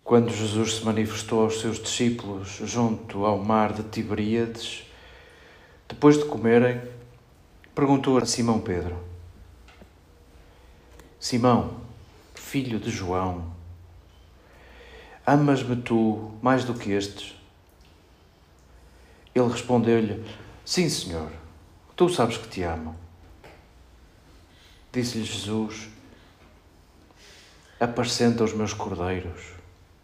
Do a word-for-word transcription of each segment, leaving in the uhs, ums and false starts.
Quando Jesus se manifestou aos seus discípulos junto ao mar de Tiberíades, depois de comerem, perguntou a Simão Pedro: Simão, filho de João, amas-me tu mais do que estes? Ele respondeu-lhe: Sim, Senhor, tu sabes que te amo. Disse-lhe Jesus: Apascenta os meus cordeiros.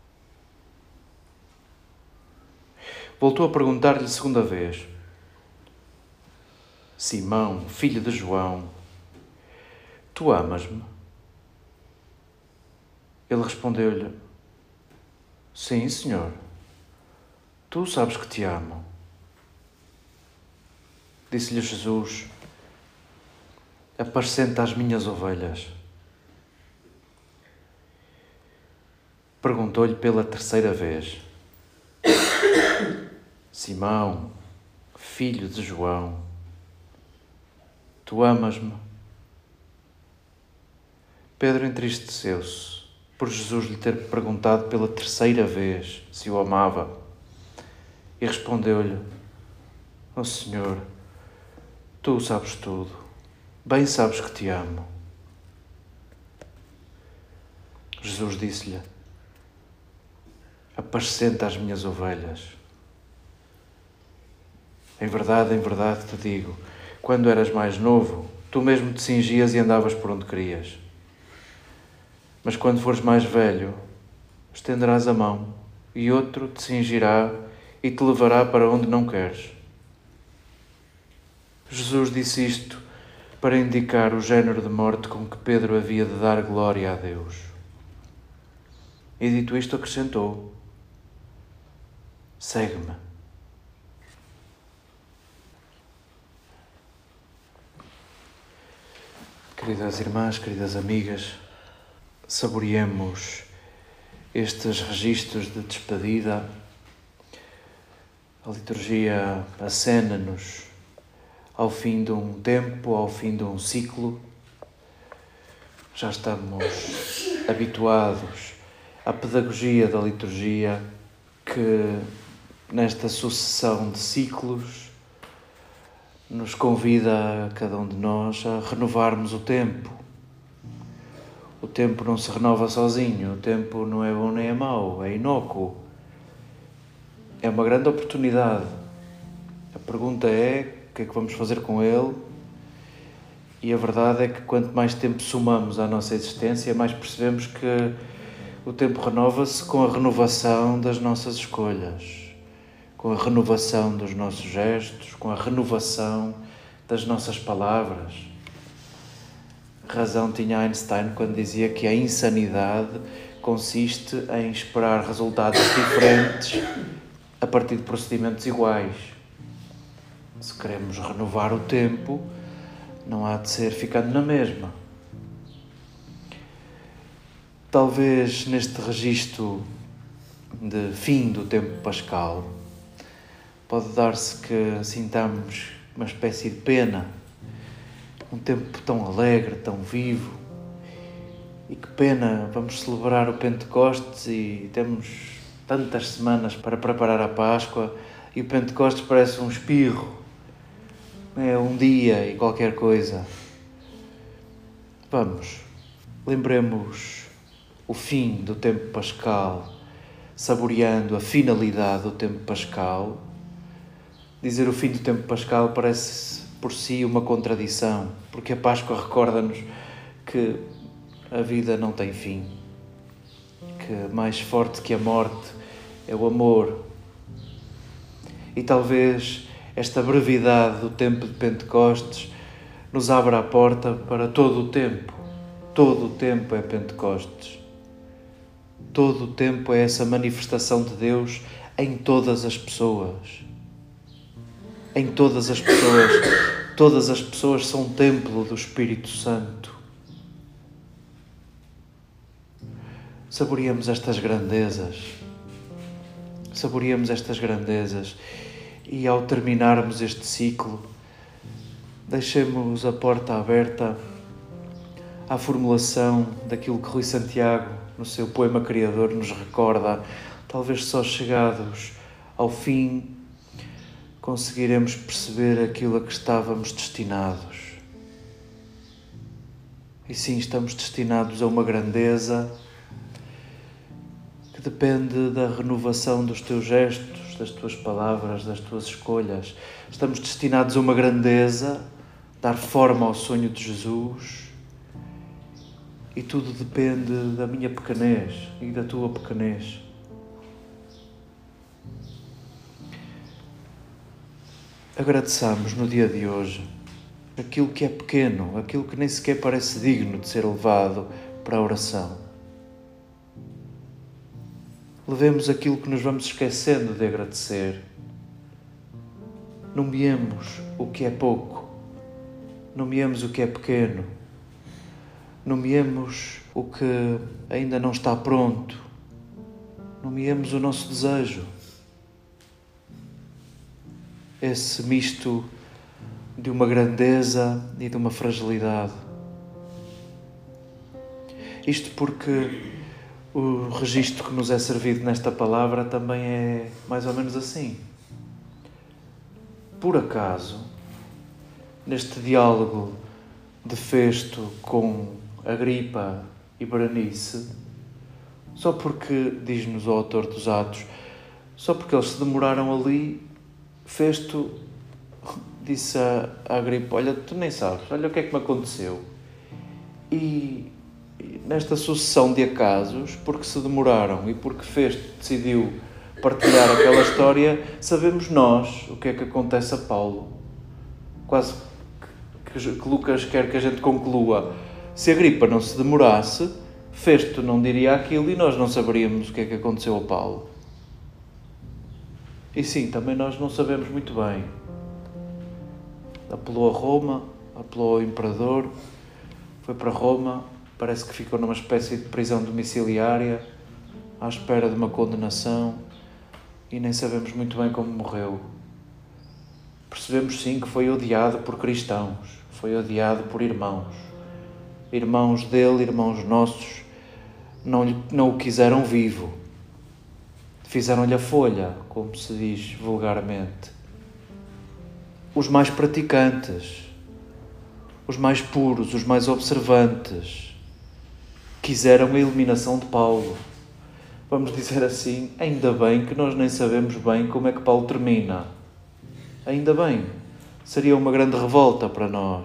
Voltou a perguntar-lhe segunda vez: Simão, filho de João, tu amas-me? Ele respondeu-lhe: Sim, Senhor, tu sabes que te amo. Disse-lhe Jesus: Apascenta as minhas ovelhas. Perguntou-lhe pela terceira vez: Simão, filho de João, tu amas-me? Pedro entristeceu-se por Jesus lhe ter perguntado pela terceira vez se o amava e respondeu-lhe: Ó Senhor, tu sabes tudo, bem sabes que te amo. Jesus disse-lhe: Apascenta as minhas ovelhas. Em verdade, em verdade te digo, quando eras mais novo, tu mesmo te cingias e andavas por onde querias. Mas quando fores mais velho, estenderás a mão e outro te cingirá e te levará para onde não queres. Jesus disse isto para indicar o género de morte com que Pedro havia de dar glória a Deus. E dito isto, acrescentou: Segue-me. Queridas irmãs, queridas amigas, saboreemos estes registros de despedida. A liturgia acena-nos ao fim de um tempo, ao fim de um ciclo. Já estamos habituados à pedagogia da liturgia que, nesta sucessão de ciclos, nos convida a cada um de nós a renovarmos o tempo. O tempo não se renova sozinho, o tempo não é bom nem é mau, é inócuo. É uma grande oportunidade. A pergunta é: o que é que vamos fazer com ele? E a verdade é que quanto mais tempo somamos à nossa existência, mais percebemos que o tempo renova-se com a renovação das nossas escolhas, com a renovação dos nossos gestos, com a renovação das nossas palavras. Razão tinha Einstein quando dizia que a insanidade consiste em esperar resultados diferentes a partir de procedimentos iguais. Se queremos renovar o tempo, não há de ser ficando na mesma. Talvez neste registro de fim do tempo pascal, pode dar-se que sintamos uma espécie de pena, um tempo tão alegre, tão vivo, e que pena, vamos celebrar o Pentecostes e temos tantas semanas para preparar a Páscoa e o Pentecostes parece um espirro, é um dia e qualquer coisa. Vamos, lembremos o fim do tempo pascal, saboreando a finalidade do tempo pascal. Dizer o fim do tempo pascal parece por si uma contradição, porque a Páscoa recorda-nos que a vida não tem fim, que mais forte que a morte é o amor. E talvez esta brevidade do tempo de Pentecostes nos abra a porta para todo o tempo. Todo o tempo é Pentecostes. Todo o tempo é essa manifestação de Deus em todas as pessoas. Em todas as pessoas. Todas as pessoas são templo do Espírito Santo. Saboreemos estas grandezas. Saboreemos estas grandezas. E ao terminarmos este ciclo, deixemos a porta aberta à formulação daquilo que Rui Santiago, no seu poema Criador, nos recorda. Talvez só chegados ao fim conseguiremos perceber aquilo a que estávamos destinados. E sim, estamos destinados a uma grandeza que depende da renovação dos teus gestos, das tuas palavras, das tuas escolhas. Estamos destinados a uma grandeza, dar forma ao sonho de Jesus, e tudo depende da minha pequenez e da tua pequenez. Agradeçamos no dia de hoje aquilo que é pequeno, aquilo que nem sequer parece digno de ser levado para a oração. Levemos aquilo que nos vamos esquecendo de agradecer. Nomeemos o que é pouco, nomeemos o que é pequeno, nomeemos o que ainda não está pronto, nomeemos o nosso desejo. Esse misto de uma grandeza e de uma fragilidade. Isto porque o registro que nos é servido nesta palavra também é mais ou menos assim. Por acaso, neste diálogo de Festo com Agripa e Berenice, só porque, diz-nos o autor dos Atos, só porque eles se demoraram ali, Festo disse a Agripa: olha, tu nem sabes, olha o que é que me aconteceu. E nesta sucessão de acasos, porque se demoraram e porque Festo decidiu partilhar aquela história, sabemos nós o que é que acontece a Paulo. Quase que, que, que Lucas quer que a gente conclua: se Agripa não se demorasse, Festo não diria aquilo e nós não saberíamos o que é que aconteceu a Paulo. E sim, também nós não sabemos muito bem. Apelou a Roma, apelou ao imperador, foi para Roma, parece que ficou numa espécie de prisão domiciliária, à espera de uma condenação, e nem sabemos muito bem como morreu. Percebemos sim que foi odiado por cristãos, foi odiado por irmãos. Irmãos dele, irmãos nossos, não, lhe, não o quiseram vivo. Fizeram-lhe a folha, como se diz vulgarmente. Os mais praticantes, os mais puros, os mais observantes, quiseram a eliminação de Paulo. Vamos dizer assim, ainda bem que nós nem sabemos bem como é que Paulo termina. Ainda bem, seria uma grande revolta para nós.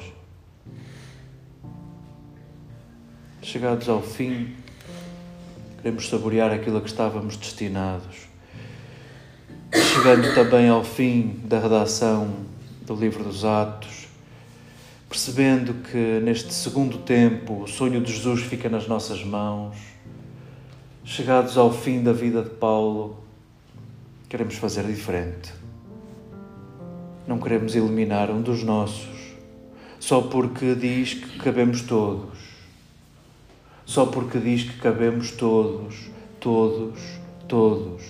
Chegados ao fim, queremos saborear aquilo a que estávamos destinados. Chegando também ao fim da redação do livro dos Atos, percebendo que neste segundo tempo o sonho de Jesus fica nas nossas mãos, chegados ao fim da vida de Paulo, queremos fazer diferente. Não queremos eliminar um dos nossos, só porque diz que cabemos todos. Só porque diz que cabemos todos, todos, todos.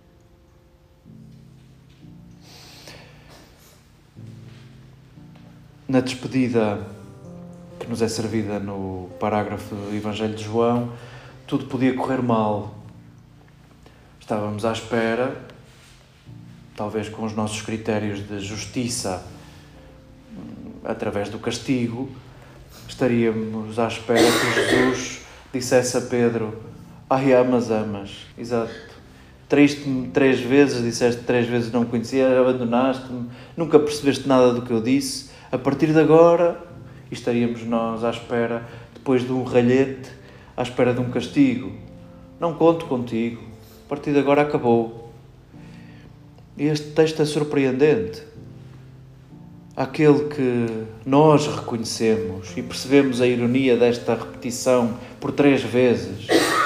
Na despedida que nos é servida no parágrafo do Evangelho de João, tudo podia correr mal. Estávamos à espera, talvez com os nossos critérios de justiça, através do castigo, estaríamos à espera que Jesus dissesse a Pedro: ai, amas, amas. Exato. Traíste-me três vezes, disseste três vezes não me conhecia, abandonaste-me, nunca percebeste nada do que eu disse. A partir de agora, e estaríamos nós à espera, depois de um ralhete, à espera de um castigo. Não conto contigo. A partir de agora acabou. E este texto é surpreendente. Aquele que nós reconhecemos e percebemos a ironia desta repetição por três vezes,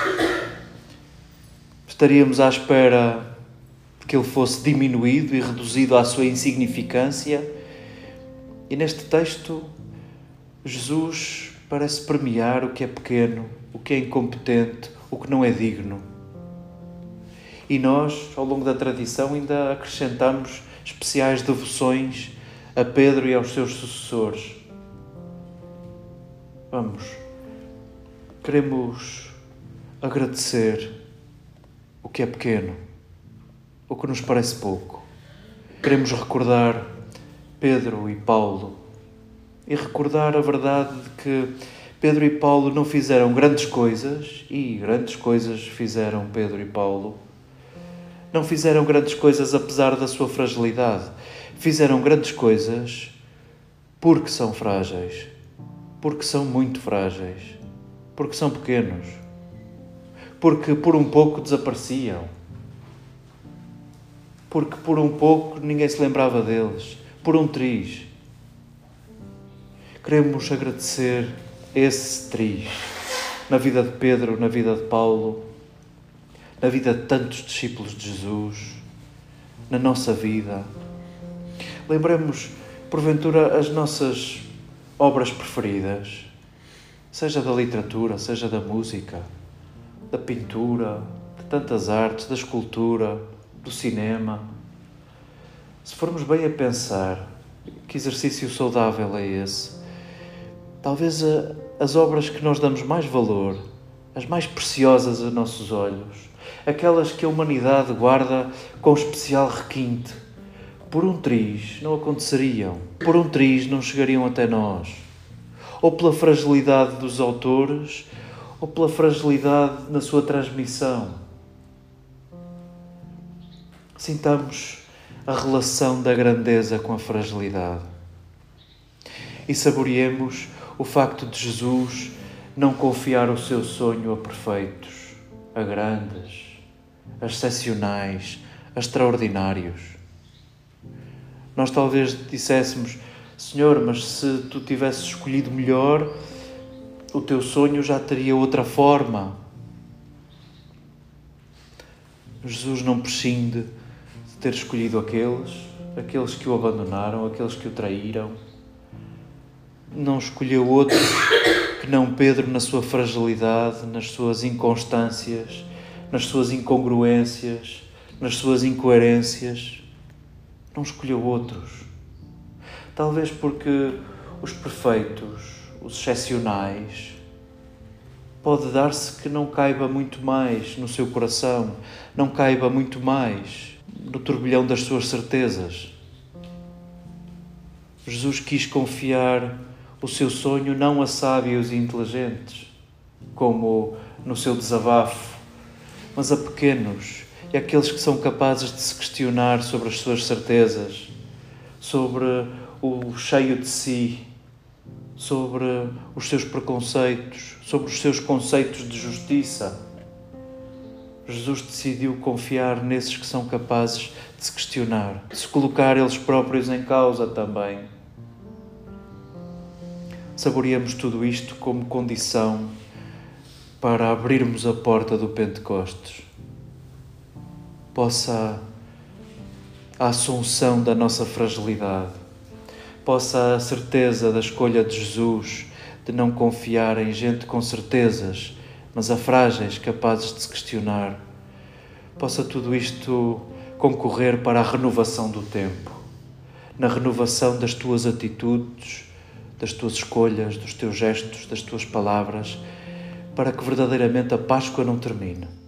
estaríamos à espera de que ele fosse diminuído e reduzido à sua insignificância, e neste texto Jesus parece premiar o que é pequeno, o que é incompetente, o que não é digno. E nós, ao longo da tradição, ainda acrescentamos especiais devoções a Pedro e aos seus sucessores. Vamos Queremos agradecer o que é pequeno, o que nos parece pouco. Queremos recordar Pedro e Paulo e recordar a verdade de que Pedro e Paulo não fizeram grandes coisas e grandes coisas fizeram Pedro e Paulo. Não fizeram grandes coisas apesar da sua fragilidade. Fizeram grandes coisas porque são frágeis, porque são muito frágeis, porque são pequenos, porque por um pouco desapareciam, porque por um pouco ninguém se lembrava deles, por um triz. Queremos agradecer esse triz na vida de Pedro, na vida de Paulo, na vida de tantos discípulos de Jesus, na nossa vida. Lembremos, porventura, as nossas obras preferidas, seja da literatura, seja da música, da pintura, de tantas artes, da escultura, do cinema. Se formos bem a pensar, que exercício saudável é esse? Talvez a, as obras que nós damos mais valor, as mais preciosas a nossos olhos, aquelas que a humanidade guarda com especial requinte, por um triz não aconteceriam, por um triz não chegariam até nós, ou pela fragilidade dos autores, ou pela fragilidade na sua transmissão. Sintamos a relação da grandeza com a fragilidade e saboreemos o facto de Jesus não confiar o seu sonho a perfeitos, a grandes, a excepcionais, a extraordinários. Nós talvez disséssemos: Senhor, mas se tu tivesses escolhido melhor, o teu sonho já teria outra forma. Jesus não prescinde de ter escolhido aqueles, aqueles que o abandonaram, aqueles que o traíram. Não escolheu outros que não Pedro na sua fragilidade, nas suas inconstâncias, nas suas incongruências, nas suas incoerências. Não escolheu outros. Talvez porque os perfeitos, os excepcionais, pode dar-se que não caiba muito mais no seu coração, não caiba muito mais no turbilhão das suas certezas. Jesus quis confiar o seu sonho não a sábios e inteligentes, como no seu desabafo, mas a pequenos e àqueles que são capazes de se questionar sobre as suas certezas, sobre o cheio de si, sobre os seus preconceitos, sobre os seus conceitos de justiça. Jesus decidiu confiar nesses que são capazes de se questionar, de se colocar eles próprios em causa também. Saboreamos tudo isto como condição para abrirmos a porta do Pentecostes. Possa a assunção da nossa fragilidade, possa a certeza da escolha de Jesus de não confiar em gente com certezas, mas a frágeis capazes de se questionar, possa tudo isto concorrer para a renovação do tempo, na renovação das tuas atitudes, das tuas escolhas, dos teus gestos, das tuas palavras, para que verdadeiramente a Páscoa não termine.